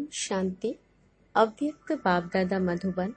शांति। अव्यक्त बाप-दादा मधुबन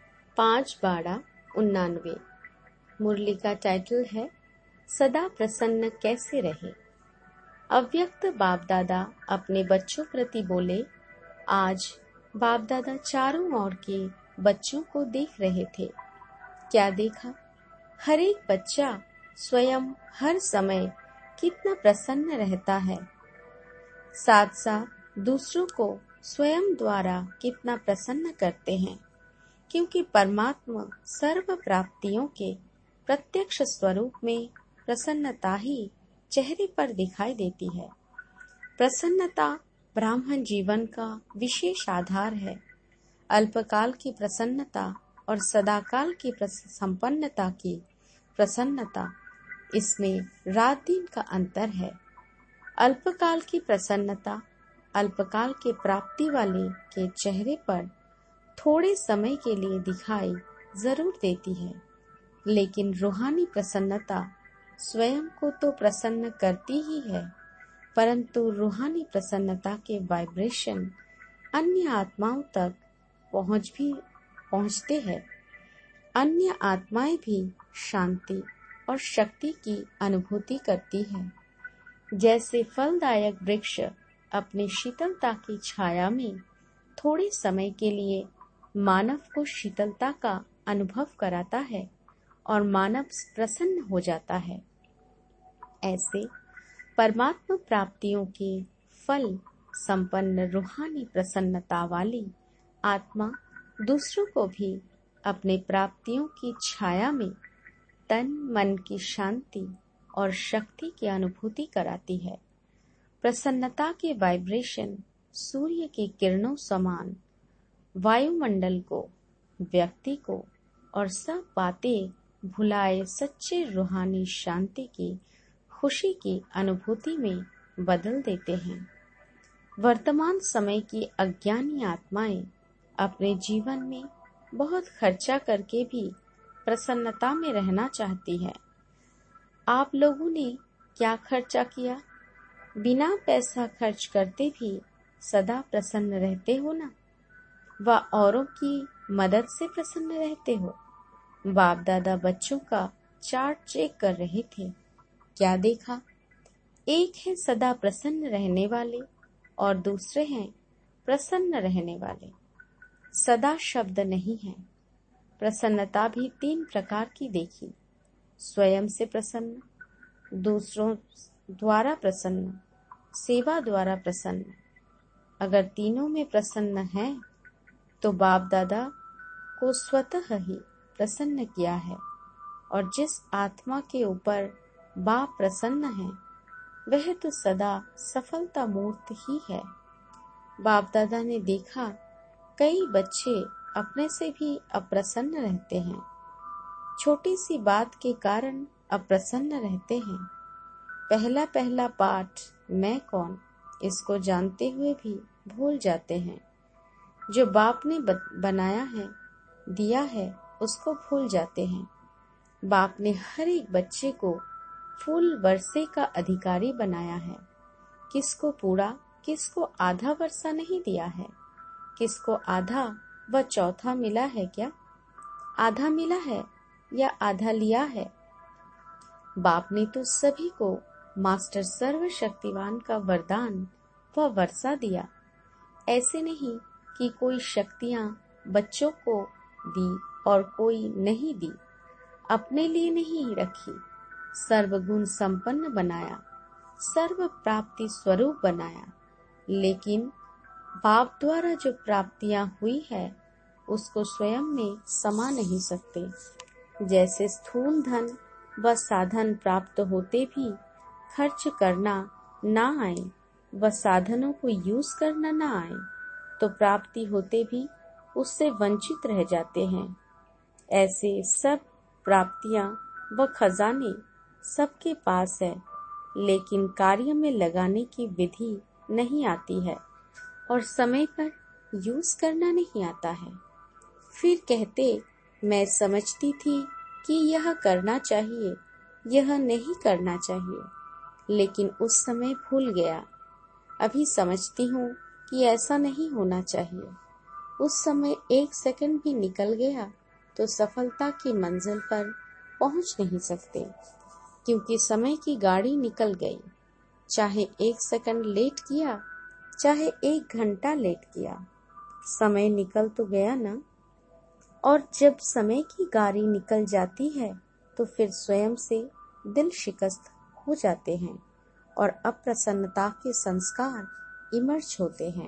5/12/99। मुरली का टाइटल है सदा प्रसन्न कैसे रहे। अव्यक्त बाप-दादा अपने बच्चों प्रति बोले, आज बाप-दादा चारों ओर के बच्चों को देख रहे थे। क्या देखा? हर एक बच्चा स्वयं हर समय कितना प्रसन्न रहता है, साथ साथ दूसरों को स्वयं द्वारा कितना प्रसन्न करते हैं, क्योंकि परमात्मा सर्व प्राप्तियों के प्रत्यक्ष स्वरूप में प्रसन्नता ही चेहरे पर दिखाई देती है। प्रसन्नता ब्राह्मण जीवन का विशेष आधार है। अल्पकाल की प्रसन्नता और सदाकाल की संपन्नता की प्रसन्नता, इसमें रात दिन का अंतर है। अल्पकाल की प्रसन्नता अल्पकाल के प्राप्ति वाले के चेहरे पर थोड़े समय के लिए दिखाई जरूर देती है, लेकिन रूहानी प्रसन्नता स्वयं को तो प्रसन्न करती ही है, परंतु रूहानी प्रसन्नता के वाइब्रेशन अन्य आत्माओं तक पहुंचते हैं। अन्य आत्माएं भी शांति और शक्ति की अनुभूति करती है। जैसे फलदायक वृक्ष अपनी शीतलता की छाया में थोड़े समय के लिए मानव को शीतलता का अनुभव कराता है और मानव प्रसन्न हो जाता है, ऐसे परमात्मा प्राप्तियों के फल संपन्न रूहानी प्रसन्नता वाली आत्मा दूसरों को भी अपने प्राप्तियों की छाया में तन मन की शांति और शक्ति की अनुभूति कराती है। प्रसन्नता के वाइब्रेशन सूर्य की किरणों समान वायुमंडल को, व्यक्ति को और सब बातें भुलाए सच्चे रूहानी शांति की खुशी की अनुभूति में बदल देते हैं। वर्तमान समय की अज्ञानी आत्माएं अपने जीवन में बहुत खर्चा करके भी प्रसन्नता में रहना चाहती है। आप लोगों ने क्या खर्चा किया? बिना पैसा खर्च करते भी सदा प्रसन्न रहते हो ना? व औरों की मदद से प्रसन्न रहते हो। बाप दादा बच्चों का चार्ट चेक कर रहे थे। क्या देखा? एक है सदा प्रसन्न रहने वाले और दूसरे हैं प्रसन्न रहने वाले। सदा शब्द नहीं है। प्रसन्नता भी 3 प्रकार की देखी। स्वयं से प्रसन्न, दूसरों द्वारा प्रसन्न, सेवा द्वारा प्रसन्न। अगर तीनों में प्रसन्न है तो बाप दादा को स्वतः ही प्रसन्न किया है, और जिस आत्मा के ऊपर बाप प्रसन्न है वह तो सदा सफलता मूर्त ही है। बाप दादा ने देखा कई बच्चे अपने से भी अप्रसन्न रहते हैं। छोटी सी बात के कारण अप्रसन्न रहते हैं। पहला पाठ मैं कौन, इसको जानते हुए भी भूल जाते हैं। जो बाप ने बनाया है, दिया है, उसको भूल जाते हैं। बाप ने हर एक बच्चे को फूल वर्षे का अधिकारी बनाया है। किसको पूरा, किसको आधा वर्षा नहीं दिया है। किसको आधा व चौथा मिला है क्या? आधा मिला है या आधा लिया है? बाप ने तो सभी को मास्टर सर्वशक्तिवान का वरदान व वर्षा दिया। ऐसे नहीं कि कोई शक्तियां बच्चों को दी और कोई नहीं दी। अपने लिए नहीं रखी। सर्वगुण संपन्न बनाया, सर्व प्राप्ति स्वरूप बनाया। लेकिन बाप द्वारा जो प्राप्तियां हुई है उसको स्वयं में समा नहीं सकते। जैसे स्थूल धन व साधन प्राप्त होते भी खर्च करना ना आए व साधनों को यूज करना ना आए तो प्राप्ति होते भी उससे वंचित रह जाते हैं। ऐसे सब प्राप्तियां व खजाने सबके पास है, लेकिन कार्य में लगाने की विधि नहीं आती है और समय पर यूज करना नहीं आता है। फिर कहते मैं समझती थी कि यह करना चाहिए, यह नहीं करना चाहिए, लेकिन उस समय भूल गया। अभी समझती हूँ कि ऐसा नहीं होना चाहिए। उस समय 1 सेकंड भी निकल गया तो सफलता की मंजिल पर पहुंच नहीं सकते, क्योंकि समय की गाड़ी निकल गई। चाहे 1 सेकंड लेट किया, चाहे 1 घंटा लेट किया, समय निकल तो गया ना। और जब समय की गाड़ी निकल जाती है तो फिर स्वयं से दिल शिकस्त हो जाते हैं और अप्रसन्नता के संस्कार इमर्ज होते हैं।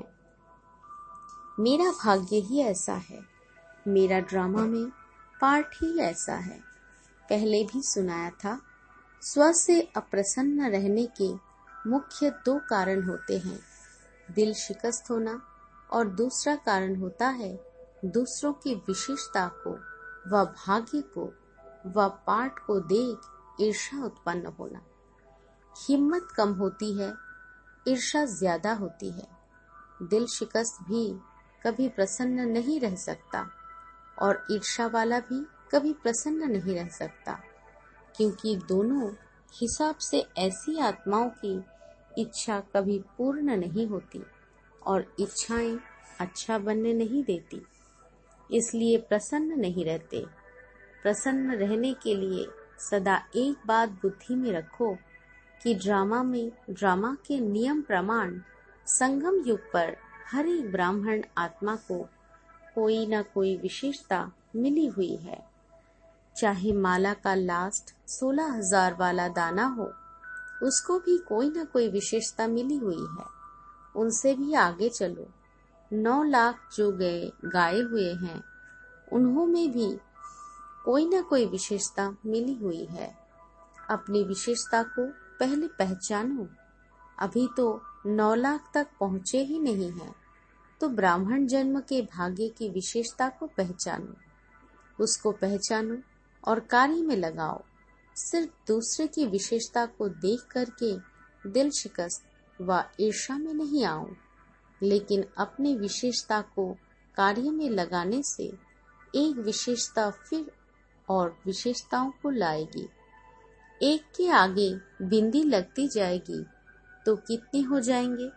मेरा भाग्य ही ऐसा है, मेरा ड्रामा में पार्ट ही ऐसा है। पहले भी सुनाया था, स्व से अप्रसन्न रहने के मुख्य 2 कारण होते हैं, दिल शिकस्त होना, और दूसरा कारण होता है दूसरों की विशेषता को व भाग्य को व पार्ट को देख ईर्ष्या उत्पन्न होना। हिम्मत कम होती है, ईर्ष्या ज्यादा होती है। दिल शिकस्त भी कभी प्रसन्न नहीं रह सकता और ईर्ष्या वाला भी कभी प्रसन्न नहीं रह सकता, क्योंकि दोनों हिसाब से ऐसी आत्माओं की इच्छा कभी पूर्ण नहीं होती और इच्छाएं अच्छा बनने नहीं देती, इसलिए प्रसन्न नहीं रहते। प्रसन्न रहने के लिए सदा एक बात बुद्धि में रखो कि ड्रामा के नियम प्रमाण संगम युग पर हर एक ब्राह्मण आत्मा को कोई न कोई विशेषता मिली हुई है। चाहे माला का लास्ट 16,000 वाला दाना हो, उसको भी कोई न कोई विशेषता मिली हुई है। उनसे भी आगे चलो। 9 लाख जो गाए हुए हैं, उन्हों में भी कोई न कोई विशेषता मिली हुई है। अपनी विशेषता को पहले पहचानो। अभी तो 9 लाख तक पहुंचे ही नहीं हैं, तो ब्राह्मण जन्म के भाग्य की विशेषता को पहचानो, उसको पहचानो और कार्य में लगाओ। सिर्फ दूसरे की विशेषता को देख करके दिल शिकस्त व ईर्ष्या में नहीं आओ, लेकिन अपनी विशेषता को कार्य में लगाने से एक विशेषता फिर और विशेषताओं को लाएगी। एक के आगे बिंदी लगती जाएगी तो कितनी हो जाएंगे?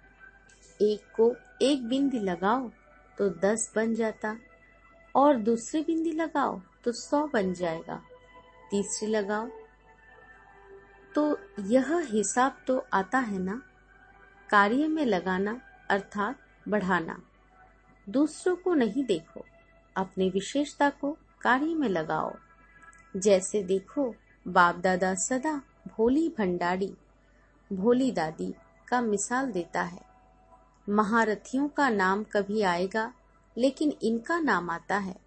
एक को एक बिंदी लगाओ तो 10 बन जाता, और दूसरी बिंदी लगाओ तो 100 बन जाएगा, तीसरी लगाओ तो यह हिसाब तो आता है ना। कार्य में लगाना अर्थात बढ़ाना। दूसरों को नहीं देखो, अपनी विशेषता को कार्य में लगाओ। जैसे देखो, बाप दादा सदा भोली भंडारी, भोली दादी का मिसाल देता है। महारथियों का नाम कभी आएगा, लेकिन इनका नाम आता है।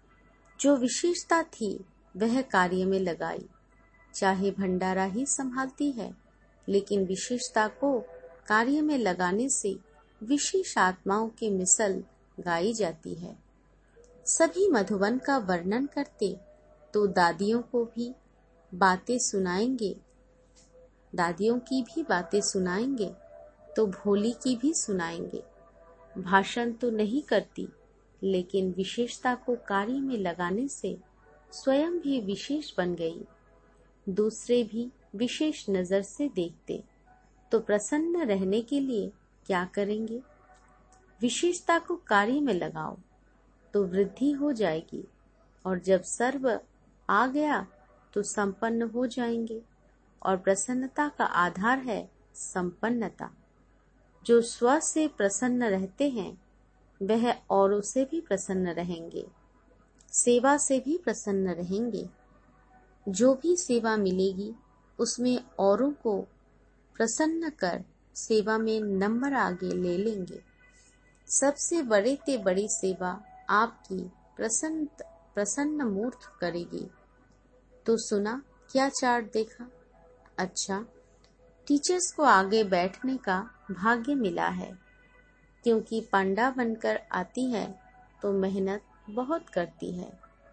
जो विशेषता थी वह कार्य में लगाई, चाहे भंडारा ही संभालती है, लेकिन विशेषता को कार्य में लगाने से विशेष आत्माओं की मिसल गाई जाती है। सभी मधुबन का वर्णन करते तो दादियों को भी बातें सुनाएंगे, दादियों की भी बातें सुनाएंगे तो भोली की भी सुनाएंगे। भाषण तो नहीं करती, लेकिन विशेषता को कार्य में लगाने से स्वयं भी विशेष बन गई। दूसरे भी विशेष नजर से देखते तो प्रसन्न रहने के लिए क्या करेंगे? विशेषता को कार्य में लगाओ तो वृद्धि हो जाएगी, और जब सर्व आ गया तो संपन्न हो जाएंगे। और प्रसन्नता का आधार है संपन्नता। जो स्व से प्रसन्न रहते हैं वह औरों से भी प्रसन्न रहेंगे, सेवा से भी प्रसन्न रहेंगे। जो भी सेवा मिलेगी उसमें औरों को प्रसन्न कर सेवा में नंबर आगे ले लेंगे। सबसे बड़े ते बड़ी सेवा आपकी प्रसन्न मूर्त करेगी। तो सुना, क्या चार्ट देखा? अच्छा, टीचर्स को आगे बैठने का भाग्य मिला है, क्योंकि पंडा बनकर आती है तो मेहनत बहुत करती है।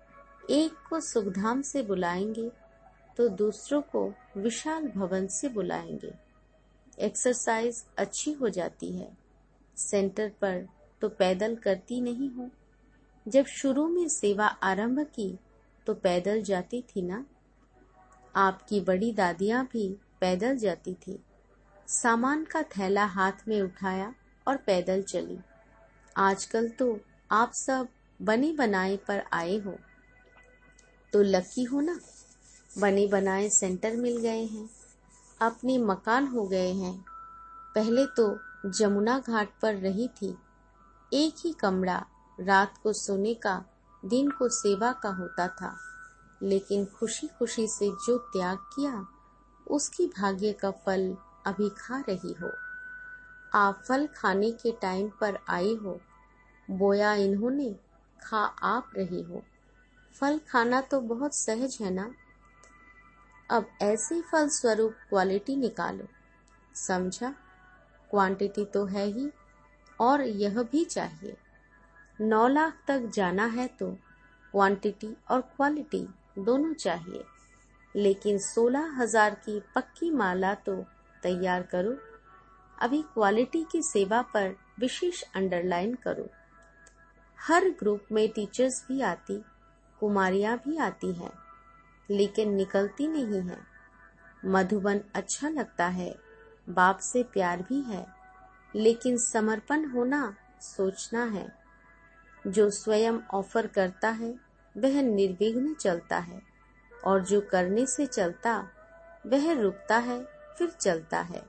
एक को सुखधाम से बुलाएंगे तो दूसरों को विशाल भवन से बुलाएंगे। एक्सरसाइज अच्छी हो जाती है। सेंटर पर तो पैदल करती नहीं हो। जब शुरू में सेवा आरंभ की तो पैदल जाती थी ना। आपकी बड़ी दादियां भी पैदल जाती थी। सामान का थैला हाथ में उठाया और पैदल चली। आजकल तो आप सब बने बनाए पर आए हो, तो लकी हो ना, बने बनाए सेंटर मिल गए हैं, अपने मकान हो गए हैं। पहले तो जमुना घाट पर रही थी, एक ही कमरा, रात को सोने का, दिन को सेवा का होता था। लेकिन खुशी खुशी से जो त्याग किया, उसकी भाग्य का फल अभी खा रही हो। आप फल खाने के टाइम पर आई हो, बोया इन्होंने, खा आप रही हो। फल खाना तो बहुत सहज है ना। अब ऐसे फल स्वरूप क्वालिटी निकालो, समझा? क्वांटिटी तो है ही, और यह भी चाहिए। 9 लाख तक जाना है तो क्वांटिटी और क्वालिटी दोनों चाहिए। लेकिन 16,000 की पक्की माला तो तैयार करो। अभी क्वालिटी की सेवा पर विशेष अंडरलाइन करो। हर ग्रुप में टीचर्स भी आती, कुमारियां भी आती हैं, लेकिन निकलती नहीं है। मधुबन अच्छा लगता है, बाप से प्यार भी है, लेकिन समर्पण होना, सोचना है। जो स्वयं ऑफर करता है वह निर्विघ्न चलता है, और जो करने से चलता वह रुकता है फिर चलता है।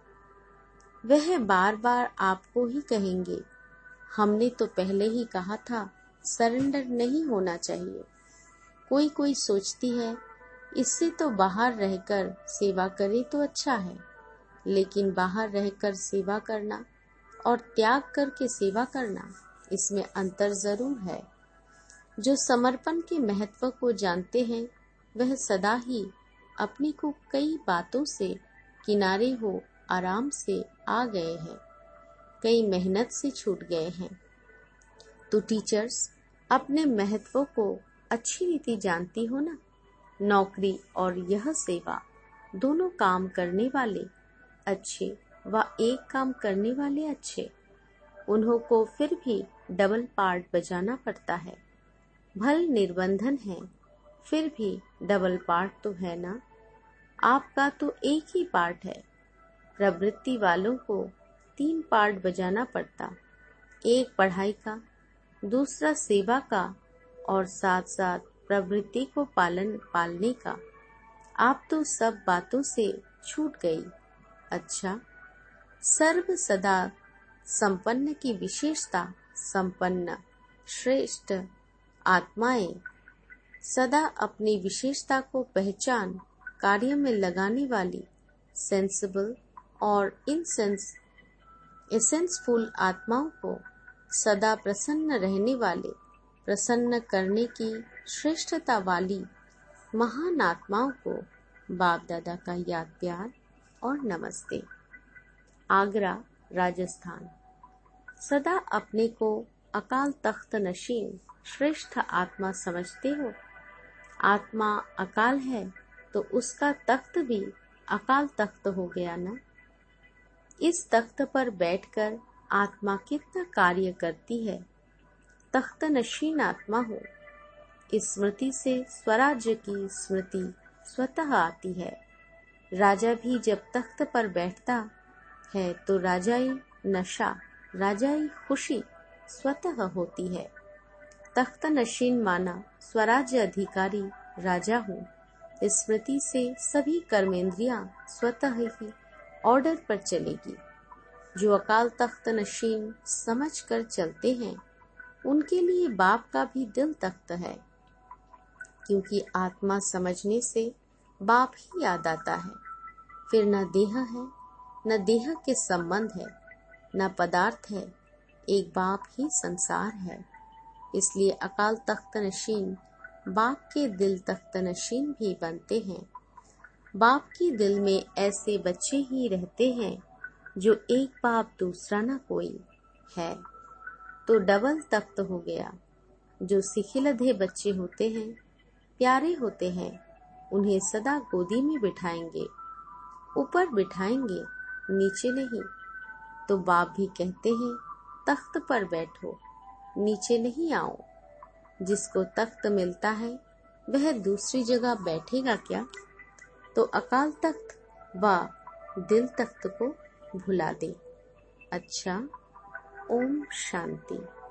वह बार बार आपको ही कहेंगे, हमने तो पहले ही कहा था, सरेंडर नहीं होना चाहिए। कोई कोई सोचती है, इससे तो बाहर रहकर सेवा करे तो अच्छा है। लेकिन बाहर रहकर सेवा करना और त्याग करके सेवा करना, इसमें अंतर जरूर है। जो समर्पण के महत्व को जानते हैं, वह सदा ही अपने को कई बातों से किनारे हो आराम से आ गए हैं, कई मेहनत से छूट गए हैं। तो टीचर्स अपने महत्व को अच्छी रीति जानती हो ना। नौकरी और यह सेवा, दोनों काम करने वाले अच्छे व एक काम करने वाले अच्छे, उन्हों को फिर भी डबल पार्ट बजाना पड़ता है। भल निर्बंधन है, फिर भी डबल पार्ट तो है ना। आपका तो एक ही पार्ट है। प्रवृत्ति वालों को 3 पार्ट बजाना पड़ता, एक पढ़ाई का, दूसरा सेवा का, और साथ साथ प्रवृत्ति को पालने का। आप तो सब बातों से छूट गई। अच्छा, सर्व सदा संपन्न की विशेषता, संपन्न श्रेष्ठ आत्माएं सदा अपनी विशेषता को पहचान कार्य में लगाने वाली सेंसिबल और एसेंसफुल आत्माओं को सदा प्रसन्न रहने वाले, प्रसन्न करने की श्रेष्ठता वाली महान आत्माओं को बाप दादा का याद प्यार और नमस्ते। आगरा, राजस्थान। सदा अपने को अकाल तख्त नशीन श्रेष्ठ आत्मा समझते हो। आत्मा अकाल है तो उसका तख्त भी अकाल तख्त हो गया ना। इस तख्त पर बैठकर आत्मा कितना कार्य करती है। तख्त नशीन आत्मा हो। इस स्मृति से स्वराज्य की स्मृति स्वतः आती है। राजा भी जब तख्त पर बैठता है तो राजाई नशा, राजाई खुशी स्वतः होती है। तख्त नशीन माना स्वराज्य अधिकारी राजा हूँ। इस स्मृति से सभी कर्मेंद्रियां स्वतः ही ऑर्डर पर चलेगी। जो अकाल तख्त नशीन समझ कर चलते हैं, उनके लिए बाप का भी दिल तख्त है, क्योंकि आत्मा समझने से बाप ही याद आता है। फिर न देह है, न देह के संबंध है, न पदार्थ है, एक बाप ही संसार है। इसलिए अकाल तख्त नशीन बाप के दिल तख्त नशीन भी बनते हैं। बाप के दिल में ऐसे बच्चे ही रहते हैं जो एक बाप दूसरा न कोई है, तो डबल तख्त हो गया। जो सिखिलधे बच्चे होते हैं, प्यारे होते हैं, उन्हें सदा गोदी में बिठाएंगे, ऊपर बिठाएंगे, नीचे नहीं। तो बाप भी कहते हैं, तख्त पर बैठो, नीचे नहीं आओ। जिसको तख्त मिलता है वह दूसरी जगह बैठेगा क्या? तो अकाल तख्त व दिल तख्त को भुला दे। अच्छा, ओम शांति।